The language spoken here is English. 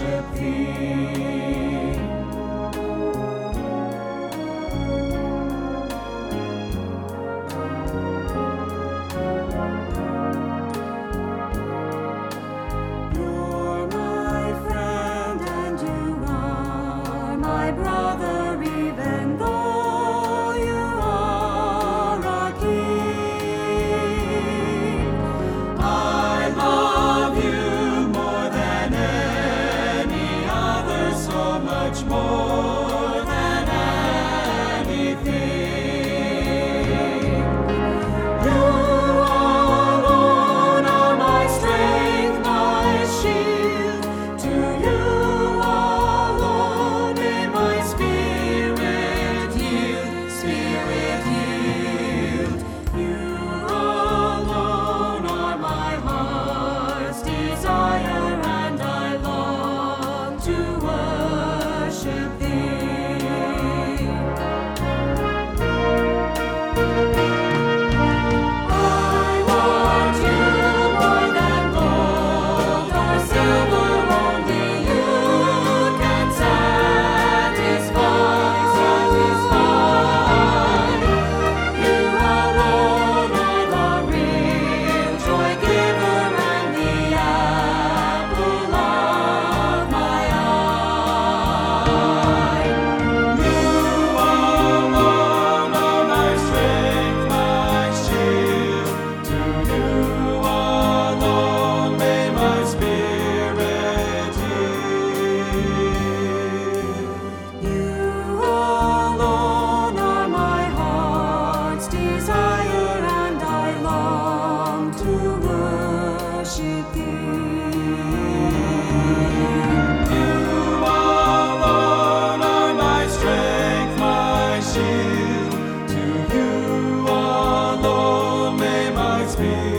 worship thee. You're my friend and you are my brother, even though you are a king. I love you more than any other, so much more than anything. You alone are my strength, my shield. To you alone may my spirit yield, spirit yield. You alone are my heart's desire, and I long to worship thee. I want you more than gold or silver, only you can satisfy. You alone are the real joy giver and the apple of my eye. You alone are my strength, my shield. To you alone may my spirit yield. You alone are my heart's desire, and I long to worship thee. You alone are my strength, my shield. To you alone may my spirit